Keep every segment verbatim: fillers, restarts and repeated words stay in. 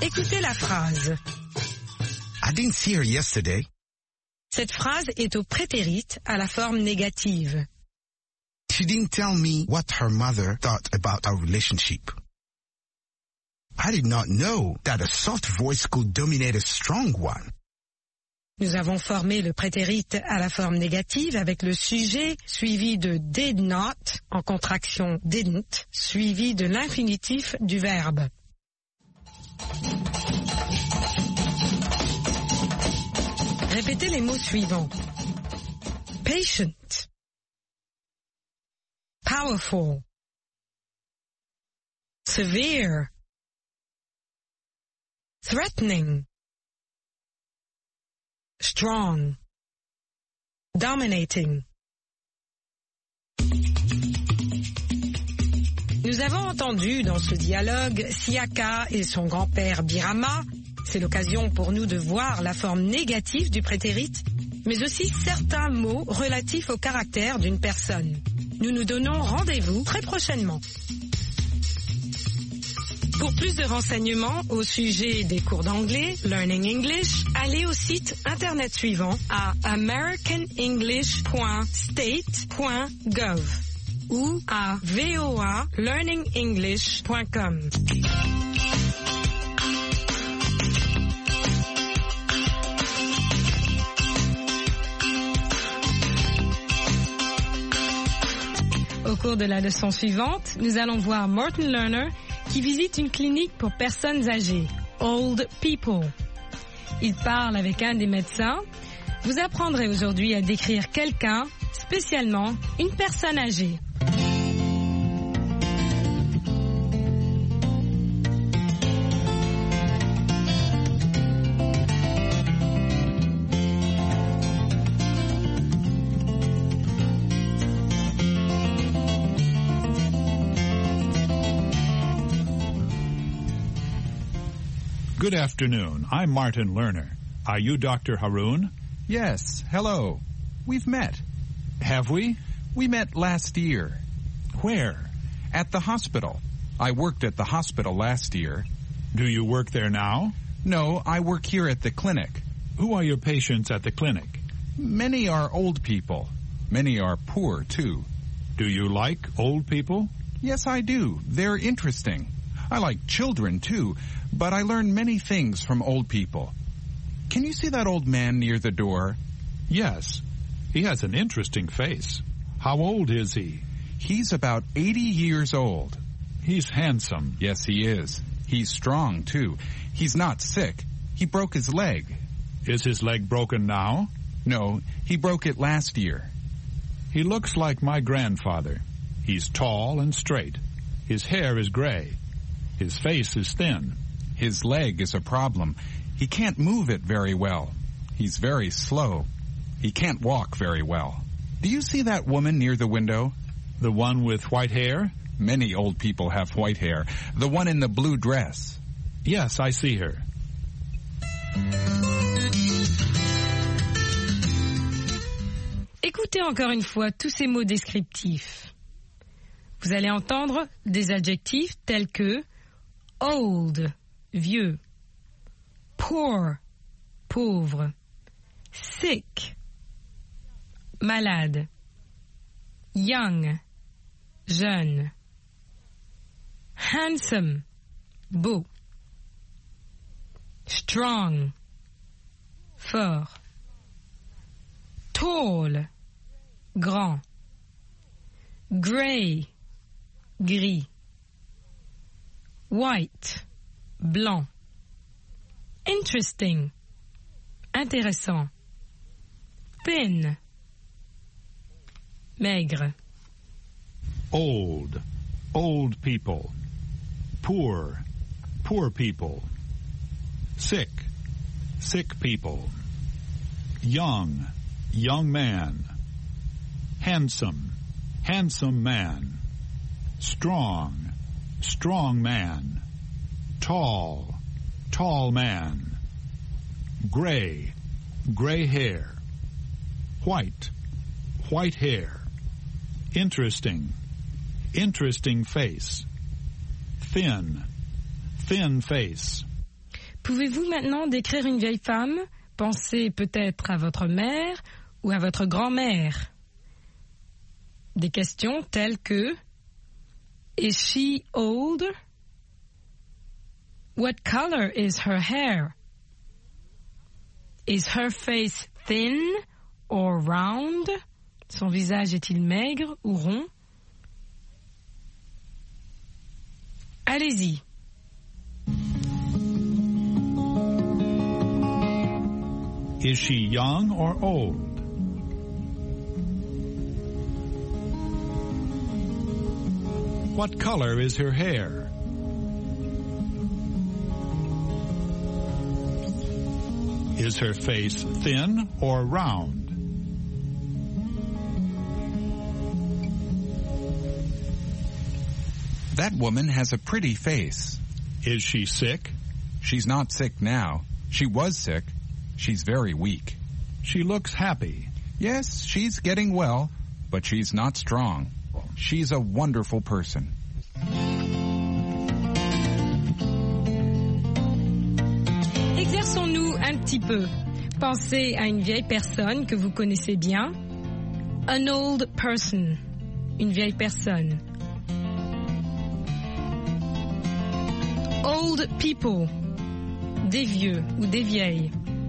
Écoutez la phrase. I didn't see her yesterday. Cette phrase est au prétérit à la forme négative. She didn't tell me what her mother thought about our relationship. I did not know that a soft voice could dominate a strong one. Nous avons formé le prétérit à la forme négative avec le sujet suivi de did not, en contraction didn't, suivi de l'infinitif du verbe. Répétez les mots suivants. Patient. Powerful. Severe. Threatening. Strong. Dominating. Nous avons entendu dans ce dialogue Siaka et son grand-père Birama. C'est l'occasion pour nous de voir la forme négative du prétérit, mais aussi certains mots relatifs au caractère d'une personne. Nous nous donnons rendez-vous très prochainement. Pour plus de renseignements au sujet des cours d'anglais, Learning English, allez au site internet suivant à american english point state point gov ou à v o a learning english point com. Au cours de la leçon suivante, nous allons voir Martin Lerner qui visite une clinique pour personnes âgées, Old People. Il parle avec un des médecins. Vous apprendrez aujourd'hui à décrire quelqu'un, spécialement une personne âgée. Good afternoon. I'm Martin Lerner. Are you Doctor Haroon? Yes, hello. We've met. Have we? We met last year. Where? At the hospital. I worked at the hospital last year. Do you work there now? No, I work here at the clinic. Who are your patients at the clinic? Many are old people. Many are poor, too. Do you like old people? Yes, I do. They're interesting. I like children, too, but I learn many things from old people. Can you see that old man near the door? Yes. He has an interesting face. How old is he? He's about eighty years old. He's handsome. Yes, he is. He's strong, too. He's not sick. He broke his leg. Is his leg broken now? No, he broke it last year. He looks like my grandfather. He's tall and straight. His hair is gray. His face is thin. His leg is a problem. He can't move it very well. He's very slow. He can't walk very well. Do you see that woman near the window? The one with white hair? Many old people have white hair. The one in the blue dress. Yes, I see her. Écoutez encore une fois tous ces mots descriptifs. Vous allez entendre des adjectifs tels que old, vieux, poor, pauvre, sick, malade, young, jeune, handsome, beau, strong, fort, tall, grand, grey, gris, white, blanc, interesting, intéressant, thin, maigre. Old, old people. Poor, poor people. Sick, sick people. Young, young man. Handsome, handsome man. Strong, strong man. Tall, tall man. Gray, gray hair. White, white hair. Interesting, interesting face. Thin, thin face. Pouvez-vous maintenant décrire une vieille femme? Pensez peut-être à votre mère ou à votre grand-mère. Des questions telles que Is she old? What color is her hair? Is her face thin or round? Son visage est-il maigre ou rond? Allez-y. Is she young or old? What color is her hair? Is her face thin or round? That woman has a pretty face. Is she sick? She's not sick now. She was sick. She's very weak. She looks happy. Yes, she's getting well, but she's not strong. She's a wonderful person. Exerçons-nous un petit peu. Pensez à une vieille personne que vous connaissez bien. An old person. Une vieille personne. Old people. Des vieux ou des vieilles.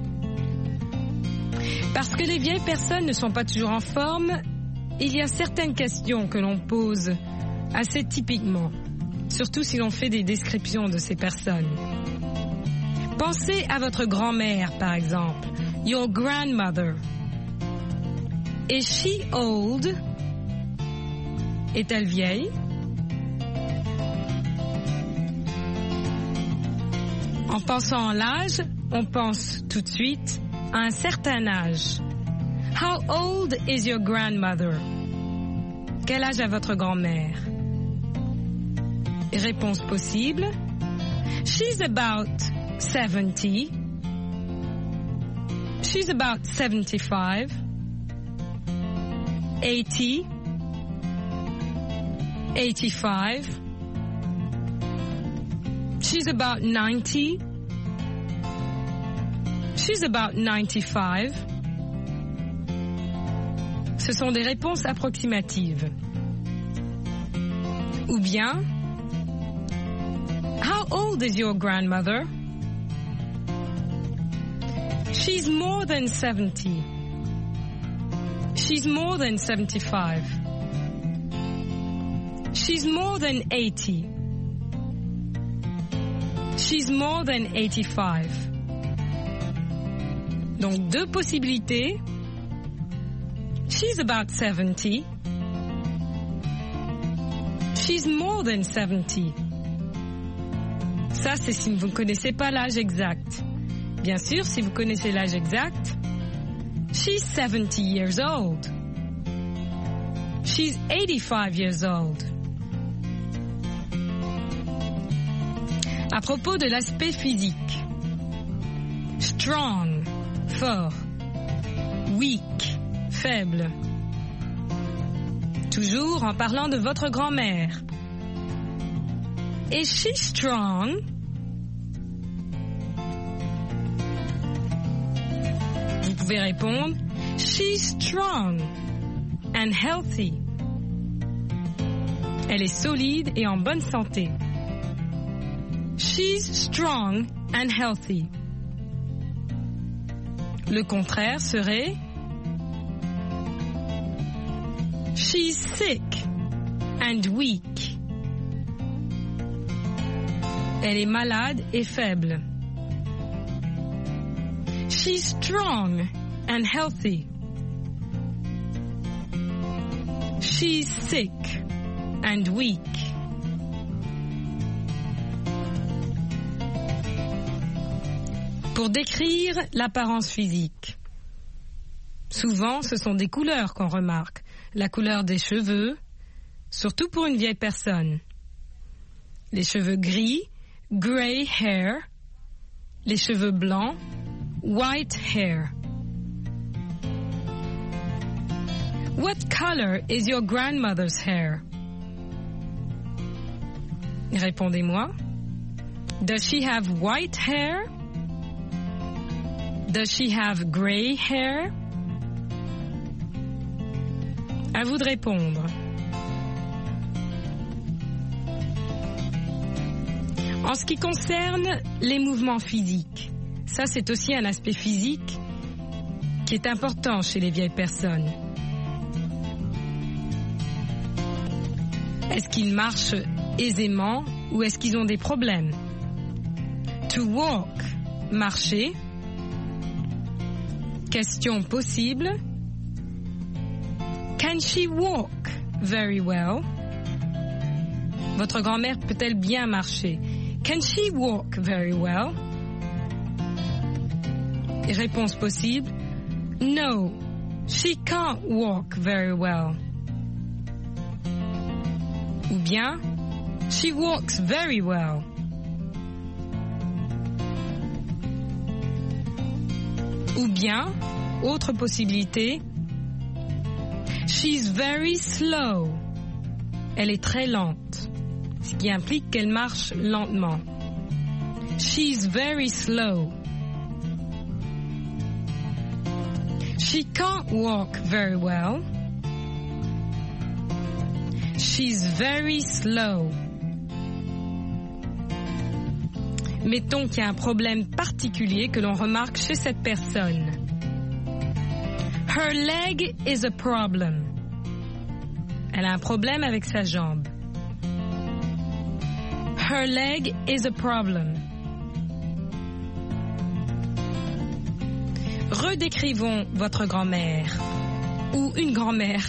Parce que les vieilles personnes ne sont pas toujours en forme, il y a certaines questions que l'on pose assez typiquement, surtout si l'on fait des descriptions de ces personnes. Pensez à votre grand-mère, par exemple. Your grandmother. Is she old? Est-elle vieille? En pensant à l'âge, on pense tout de suite à un certain âge. How old is your grandmother? Quel âge a votre grand-mère? Réponse possible. She's about seventy. She's about seventy-five. eighty. eighty-five. She's about ninety. She's about ninety-five. Ce sont des réponses approximatives. Ou bien, how old is your grandmother? She's more than seventy. She's more than seventy-five. She's more than eighty. She's more than eighty-five. Donc deux possibilités. She's about seventy. She's more than seventy. Ça, c'est si vous ne connaissez pas l'âge exact. Bien sûr, si vous connaissez l'âge exact, she's seventy years old. She's eighty-five years old. À propos de l'aspect physique. Strong, fort. Weak, faible. Toujours en parlant de votre grand-mère. Is she strong? Vous pouvez répondre, she's strong and healthy. Elle est solide et en bonne santé. She's strong and healthy. Le contraire serait she's sick and weak. Elle est malade et faible. She's strong and healthy. She's sick and weak. Pour décrire l'apparence physique. Souvent, ce sont des couleurs qu'on remarque. La couleur des cheveux, surtout pour une vieille personne. Les cheveux gris, grey hair. Les cheveux blancs, white hair. What color is your grandmother's hair? Répondez-moi. Does she have white hair Does she have gray hair? À vous de répondre. En ce qui concerne les mouvements physiques, ça c'est aussi un aspect physique qui est important chez les vieilles personnes. Est-ce qu'ils marchent aisément ou est-ce qu'ils ont des problèmes? To walk, marcher. Question possible. Can she walk very well? Votre grand-mère peut-elle bien marcher? Can she walk very well? Et réponse possible. No, she can't walk very well. Ou bien, she walks very well. Ou bien, autre possibilité, she's very slow. Elle est très lente, ce qui implique qu'elle marche lentement. She's very slow. She can't walk very well. She's very slow. Mettons qu'il y a un problème particulier que l'on remarque chez cette personne. Her leg is a problem. Elle a un problème avec sa jambe. Her leg is a problem. Redécrivons votre grand-mère ou une grand-mère.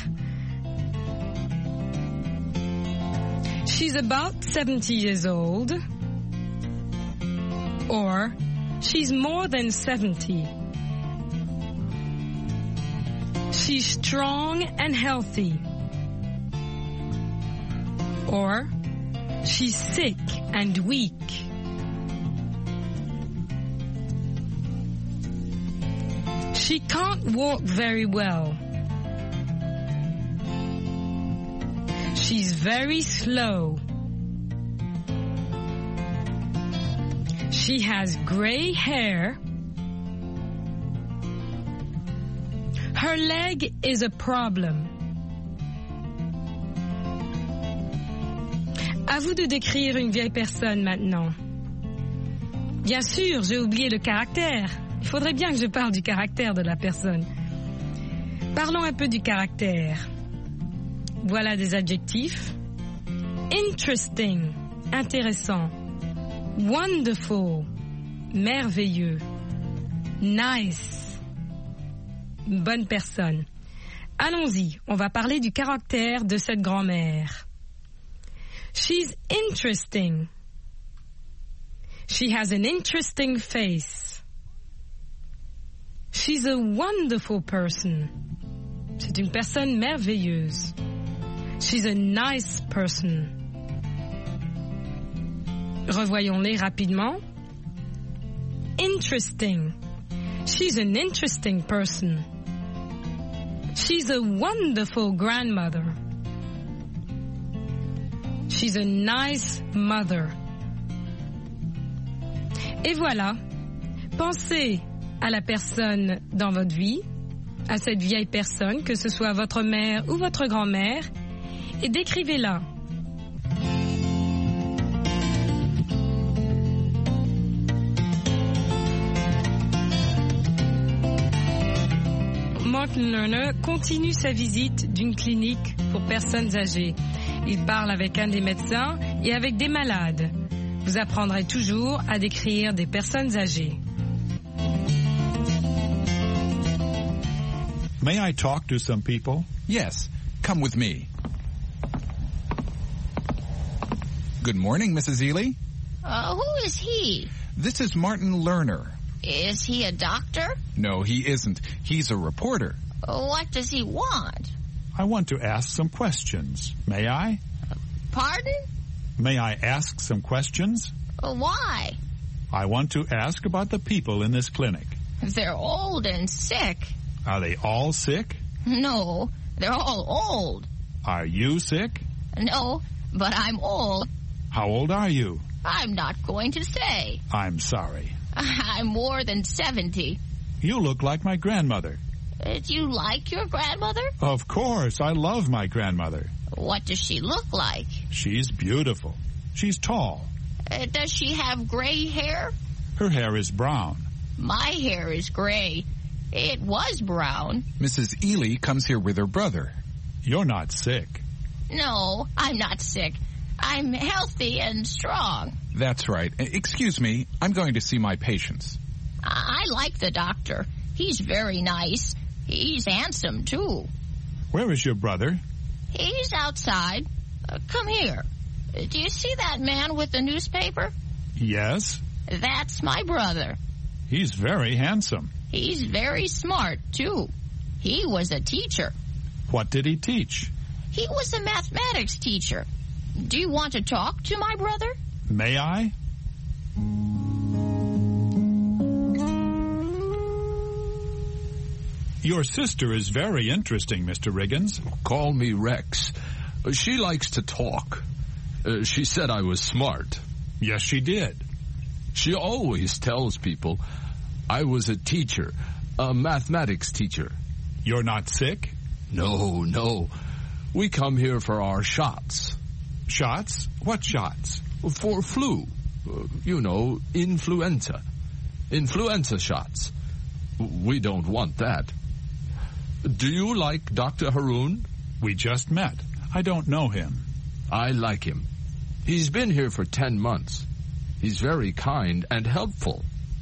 She's about seventy years old. Or, she's more than seventy. She's strong and healthy. Or, she's sick and weak. She can't walk very well. She's very slow. She has gray hair. Her leg is a problem. À vous de décrire une vieille personne maintenant. Bien sûr, j'ai oublié le caractère. Il faudrait bien que je parle du caractère de la personne. Parlons un peu du caractère. Voilà des adjectifs. Interesting, intéressant. Wonderful, merveilleux. Nice, bonne personne. Allons-y, on va parler du caractère de cette grand-mère. She's interesting. She has an interesting face. She's a wonderful person. C'est une personne merveilleuse. She's a nice person. Revoyons-les rapidement. Interesting. She's an interesting person. She's a wonderful grandmother. She's a nice mother. Et voilà. Pensez à la personne dans votre vie, à cette vieille personne, que ce soit votre mère ou votre grand-mère, et décrivez-la. Martin Lerner continue sa visite d'une clinique pour personnes âgées. Il parle avec un des médecins et avec des malades. Vous apprendrez toujours à décrire des personnes âgées. May I talk to some people? Yes, come with me. Good morning, Missus Ely. Uh, who is he? This is Martin Lerner. Is he a doctor? No, he isn't. He's a reporter. Uh, what does he want? I want to ask some questions. May I? Pardon? May I ask some questions? Uh, why? I want to ask about the people in this clinic. They're old and sick. Are they all sick? No, they're all old. Are you sick? No, but I'm old. How old are you? I'm not going to say. I'm sorry. I'm more than seventy. You look like my grandmother. Uh, do you like your grandmother? Of course, I love my grandmother. What does she look like? She's beautiful. She's tall. Uh, does she have gray hair? Her hair is brown. My hair is gray. It was brown. Missus Ely comes here with her brother. You're not sick. No, I'm not sick. I'm healthy and strong. That's right. Excuse me, I'm going to see my patients. I, I like the doctor. He's very nice. He's handsome, too. Where is your brother? He's outside. Uh, come here. Uh, do you see that man with the newspaper? Yes. That's my brother. He's very handsome. He's very smart, too. He was a teacher. What did he teach? He was a mathematics teacher. Do you want to talk to my brother? May I? Your sister is very interesting, Mister Riggins. Call me Rex. She likes to talk. Uh, she said I was smart. Yes, she did. She always tells people I was a teacher, a mathematics teacher. You're not sick? No, no. We come here for our shots. Shots? What shots? For flu. Uh, you know, influenza. Influenza shots. We don't want that. Do you like Doctor Haroon? We just met. I don't know him. I like him. He's been here for ten months. He's very kind and helpful.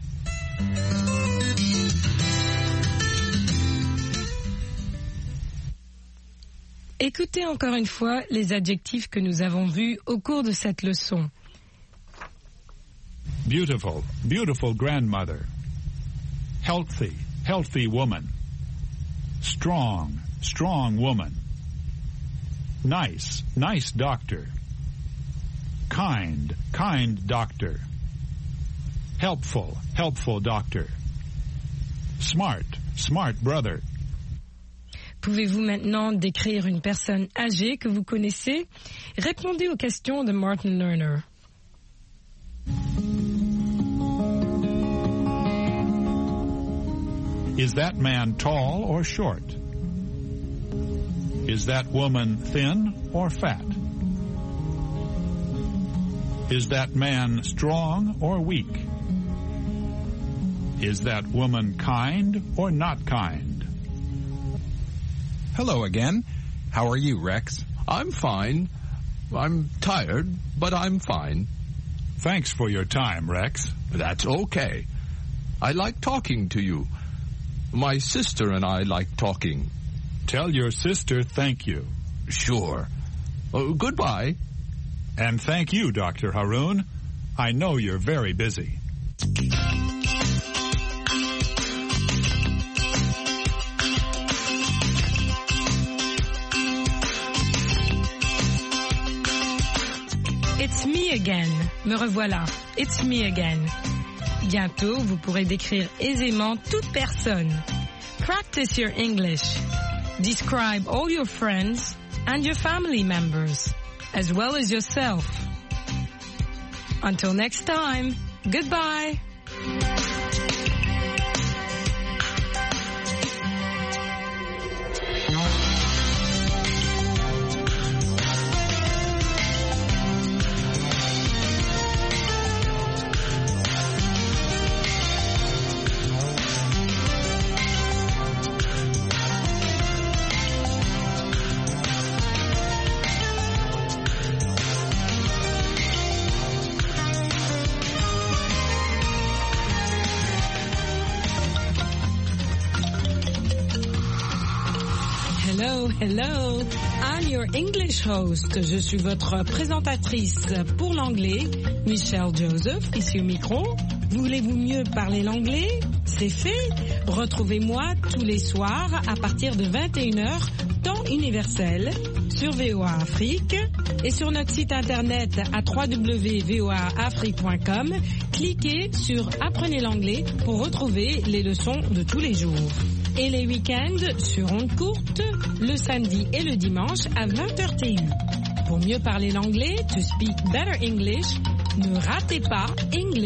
Écoutez encore une fois les adjectifs que nous avons vus au cours de cette leçon. Beautiful, beautiful grandmother. Healthy, healthy woman. Strong, strong woman. Nice, nice doctor. Kind, kind doctor. Helpful, helpful doctor. Smart, smart brother. Pouvez-vous maintenant décrire une personne âgée que vous connaissez? Répondez aux questions de Martin Lerner. Is that man tall or short? Is that woman thin or fat? Is that man strong or weak? Is that woman kind or not kind? Hello again. How are you, Rex? I'm fine. I'm tired, but I'm fine. Thanks for your time, Rex. That's okay. I like talking to you. My sister and I like talking. Tell your sister thank you. Sure. Uh, goodbye. And thank you, Doctor Haroon. I know you're very busy. It's me again. Me revoilà. It's me again. Bientôt, vous pourrez décrire aisément toute personne. Practice your English. Describe all your friends and your family members, as well as yourself. Until next time, goodbye. Hello, hello. I'm your English host. Je suis votre présentatrice pour l'anglais, Michelle Joseph, ici au micro. Voulez-vous mieux parler l'anglais? C'est fait. Retrouvez-moi tous les soirs à partir de vingt et une heures, temps universel, sur V O A Afrique et sur notre site internet à w w w point v o a afrique point com. Cliquez sur Apprenez l'anglais pour retrouver les leçons de tous les jours. Et les week-ends sur ondes courtes, le samedi et le dimanche à vingt heures T U. Pour mieux parler l'anglais, to speak better English, ne ratez pas English.